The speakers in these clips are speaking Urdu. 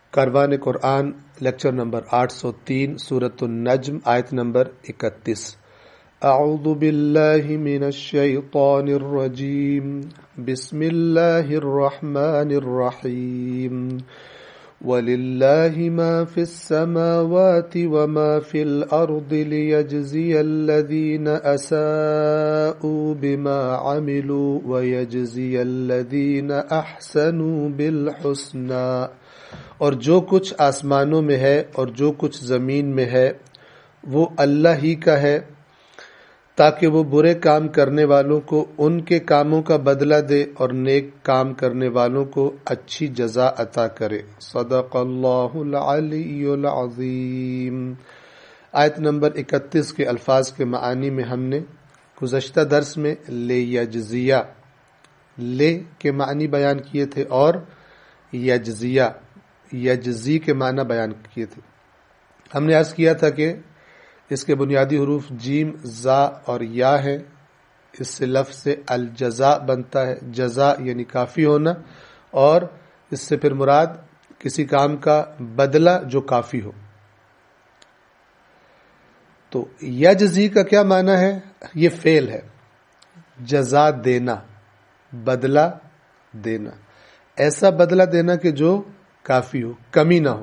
کاروان قرآن لیکچر نمبر 803 سورۃ النجم آیت نمبر 31۔ اعوذ باللہ من الشیطان الرجیم بسم اللہ الرحمن الرحیم وَلِلَّهِ مَا فِي السَّمَاوَاتِ وَمَا فِي الْأَرْضِ لِيَجْزِيَ الَّذِينَ أَسَاءُوا بِمَا عَمِلُوا وَيَجْزِيَ الَّذِينَ أَحْسَنُوا بِالْحُسْنَى۔ اور جو کچھ آسمانوں میں ہے اور جو کچھ زمین میں ہے وہ اللہ ہی کا ہے، تاکہ وہ برے کام کرنے والوں کو ان کے کاموں کا بدلہ دے اور نیک کام کرنے والوں کو اچھی جزا عطا کرے۔ صدق اللہ العلی العظیم۔ آیت نمبر 31 کے الفاظ کے معانی میں ہم نے گزشتہ درس میں لے یجزیہ لے کے معنی بیان کیے تھے اور یجزیہ یجزی کے معنی بیان کیے تھے۔ ہم نے عرض کیا تھا کہ اس کے بنیادی حروف جیم، زا اور یا ہے۔ اس سے لفظ سے الجزا بنتا ہے، جزا یعنی کافی ہونا، اور اس سے پھر مراد کسی کام کا بدلہ جو کافی ہو۔ تو یجزی کا کیا معنی ہے؟ یہ فعل ہے، جزا دینا، بدلہ دینا، ایسا بدلہ دینا کہ جو کافی ہو، کمی نہ ہو۔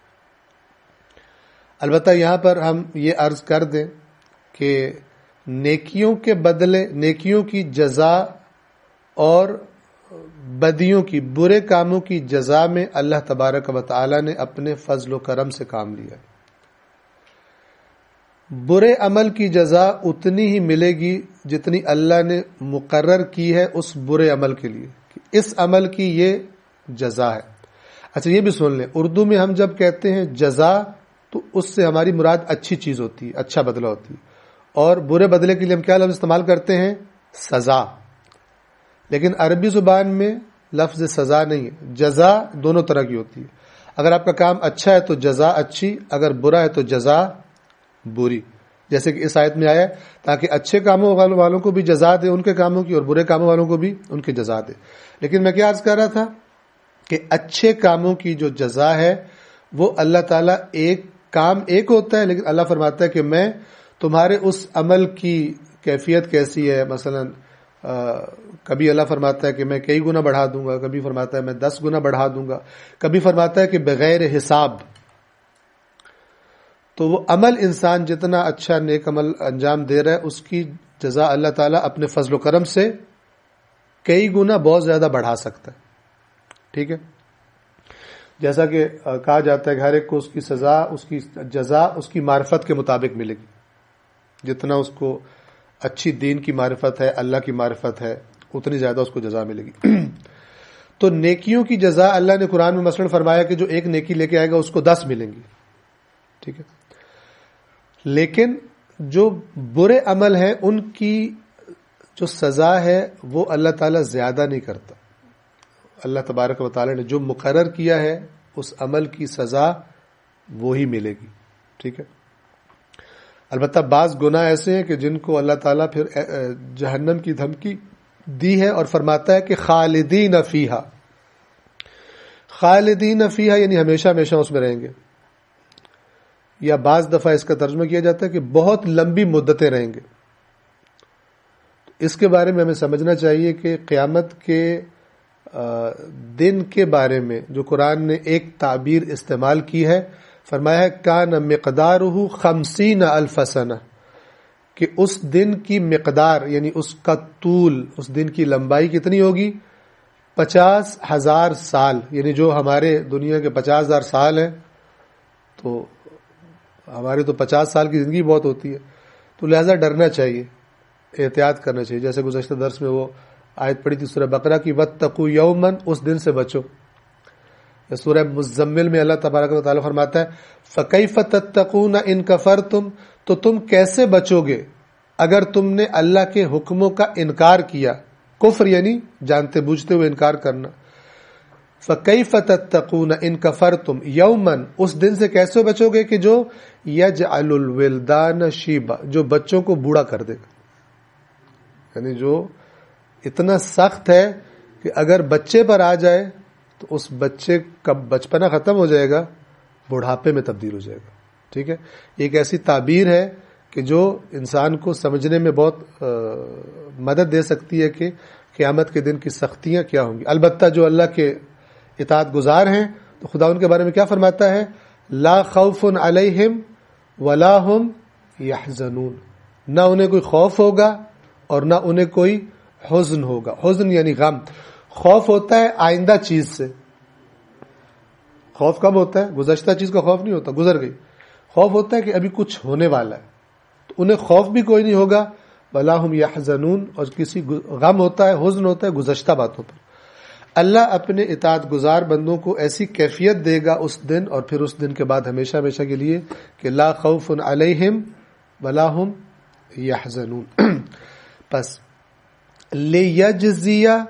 البتہ یہاں پر ہم یہ عرض کر دیں کہ نیکیوں کے بدلے، نیکیوں کی جزا اور بدیوں کی، برے کاموں کی جزا میں اللہ تبارک و تعالی نے اپنے فضل و کرم سے کام لیا۔ برے عمل کی جزا اتنی ہی ملے گی جتنی اللہ نے مقرر کی ہے اس برے عمل کے لیے، کہ اس عمل کی یہ جزا ہے۔ اچھا یہ بھی سن لیں، اردو میں ہم جب کہتے ہیں جزا تو اس سے ہماری مراد اچھی چیز ہوتی ہے، اچھا بدلہ ہوتی ہے، اور برے بدلے کے لیے ہم کیا لفظ استعمال کرتے ہیں؟ سزا۔ لیکن عربی زبان میں لفظ سزا نہیں ہے، جزا دونوں طرح کی ہوتی ہے۔ اگر آپ کا کام اچھا ہے تو جزا اچھی، اگر برا ہے تو جزا بری، جیسے کہ اس آیت میں آیا ہے تاکہ اچھے کاموں والوں کو بھی جزا دے ان کے کاموں کی، اور برے کاموں والوں کو بھی ان کی جزا دے۔ لیکن میں کیا عرض کر رہا تھا کہ اچھے کاموں کی جو جزا ہے وہ اللہ تعالیٰ ایک کام ایک ہوتا ہے، لیکن اللہ فرماتا ہے کہ میں تمہارے اس عمل کی کیفیت کیسی ہے، مثلا کبھی اللہ فرماتا ہے کہ میں کئی گنا بڑھا دوں گا، کبھی فرماتا ہے میں 10 گنا بڑھا دوں گا، کبھی فرماتا ہے کہ بغیر حساب۔ تو وہ عمل انسان جتنا اچھا نیک عمل انجام دے رہا ہے اس کی جزا اللہ تعالیٰ اپنے فضل و کرم سے کئی گنا بہت زیادہ بڑھا سکتا ہے۔ ٹھیک ہے، جیسا کہ کہا جاتا ہے کہ ہر ایک کو اس کی سزا، اس کی جزا اس کی معرفت کے مطابق ملے گی۔ جتنا اس کو اچھی دین کی معرفت ہے، اللہ کی معرفت ہے، اتنی زیادہ اس کو جزا ملے گی۔ تو نیکیوں کی جزا اللہ نے قرآن میں مثلا فرمایا کہ جو ایک نیکی لے کے آئے گا اس کو 10 ملیں گی۔ ٹھیک ہے، لیکن جو برے عمل ہیں ان کی جو سزا ہے وہ اللہ تعالیٰ زیادہ نہیں کرتا۔ اللہ تبارک و تعالی نے جو مقرر کیا ہے اس عمل کی سزا وہی ملے گی۔ ٹھیک ہے، البتہ بعض گناہ ایسے ہیں کہ جن کو اللہ تعالیٰ پھر جہنم کی دھمکی دی ہے اور فرماتا ہے کہ خالدین فیہا، خالدین فیہا یعنی ہمیشہ ہمیشہ اس میں رہیں گے، یا بعض دفعہ اس کا ترجمہ کیا جاتا ہے کہ بہت لمبی مدتیں رہیں گے۔ اس کے بارے میں ہمیں سمجھنا چاہیے کہ قیامت کے دن کے بارے میں جو قرآن نے ایک تعبیر استعمال کی ہے، فرمایا ہے کان مقدارہ 50,000 سنہ، کہ اس دن کی مقدار یعنی اس کا طول، اس دن کی لمبائی کتنی ہوگی؟ 50,000 سال، یعنی جو ہمارے دنیا کے 50,000 سال ہیں تو ہماری تو 50 سال کی زندگی بہت ہوتی ہے، تو لہذا ڈرنا چاہیے، احتیاط کرنا چاہیے۔ جیسے گزشتہ درس میں وہ آیت پڑھی تھی سورہ بقرہ کی وَاتَّقُوا يَوْمًا، اس دن سے بچو۔ سورہ مزمل میں اللہ تبارک و تعالیٰ فرماتا ہے فَكَيْفَ تَتَّقُونَ إِن كَفَرْتُمْ، تو تم کیسے بچو گے اگر تم نے اللہ کے حکموں کا انکار کیا۔ کفر یعنی جانتے بوجھتے ہوئے انکار کرنا۔ فَكَيْفَ تَتَّقُونَ إِن كَفَرْتُمْ يَوْمًا، اس دن سے کیسے بچو گے کہ جو يَجْعَلُ الْوِلْدَانَ شِيبًا، جو بچوں کو بوڑھا کر دے گا، یعنی جو اتنا سخت ہے کہ اگر بچے پر آ جائے تو اس بچے کا بچپنا ختم ہو جائے گا، بڑھاپے میں تبدیل ہو جائے گا. ٹھیک ہے، ایک ایسی تعبیر ہے کہ جو انسان کو سمجھنے میں بہت مدد دے سکتی ہے کہ قیامت کے دن کی سختیاں کیا ہوں گی. البتہ جو اللہ کے اطاعت گزار ہیں تو خدا ان کے بارے میں کیا فرماتا ہے؟ لا خوف علیہم ولا ہم یحزنون، نہ انہیں کوئی خوف ہوگا اور نہ انہیں کوئی حزن ہوگا. حزن یعنی غم. خوف ہوتا ہے آئندہ چیز سے. خوف کب ہوتا ہے؟ گزشتہ چیز کا خوف نہیں ہوتا، گزر گئی. خوف ہوتا ہے کہ ابھی کچھ ہونے والا ہے، تو انہیں خوف بھی کوئی نہیں ہوگا. ولا ہم یحزنون، اور کسی غم ہوتا ہے، حزن ہوتا ہے گزشتہ باتوں پر. اللہ اپنے اطاعت گزار بندوں کو ایسی کیفیت دے گا اس دن، اور پھر اس دن کے بعد ہمیشہ ہمیشہ کے لیے، کہ لا خوف علیہم ولا ہم یحزنون. پس لیجزیہ،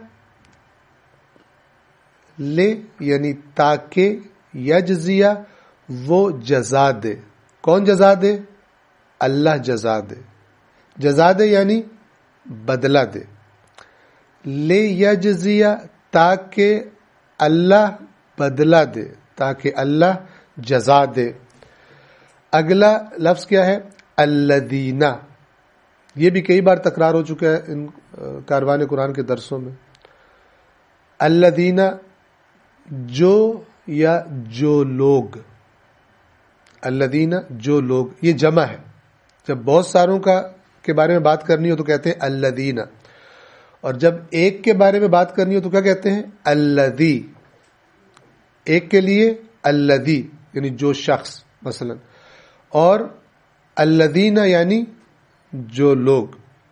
لے یعنی تاکہ، یجزیہ وہ جزا دے. کون جزا دے؟ اللہ جزا دے. جزا دے یعنی بدلہ دے. لے یجزیہ تاکہ اللہ بدلہ دے، تاکہ اللہ جزا دے. اگلا لفظ کیا ہے؟ الذین. یہ بھی کئی بار تکرار ہو چکا ہے ان کاروان قرآن کے درسوں میں. الذین جو یا جو لوگ. الذین جو لوگ، یہ جمع ہے. جب بہت ساروں کے بارے میں بات کرنی ہو تو کہتے ہیں الذین، اور جب ایک کے بارے میں بات کرنی ہو تو کیا کہتے ہیں؟ الذی. ایک کے لیے الذی یعنی جو شخص مثلا، اور الذین یعنی جو لوگ.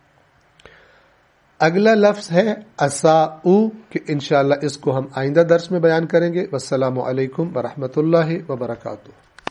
اگلا لفظ ہے اساؤ، کہ انشاءاللہ اس کو ہم آئندہ درس میں بیان کریں گے. والسلام علیکم ورحمۃ اللہ وبرکاتہ.